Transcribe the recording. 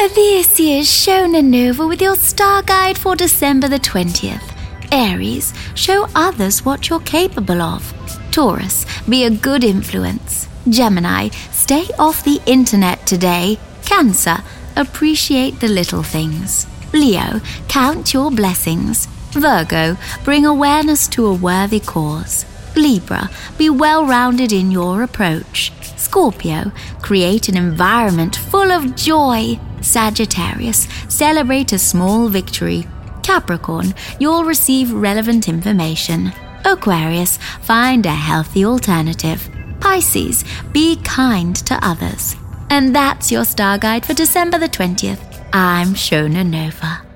This is Shona Nova with your star guide for December the 20th. Aries, show others what you're capable of. Taurus, be a good influence. Gemini, stay off the internet today. Cancer, appreciate the little things. Leo, count your blessings. Virgo, bring awareness to a worthy cause. Libra, be well-rounded in your approach. Scorpio, create an environment full of joy. Sagittarius, celebrate a small victory. Capricorn, you'll receive relevant information. Aquarius, find a healthy alternative. Pisces, be kind to others. And that's your star guide for December the 20th. I'm Shona Nova.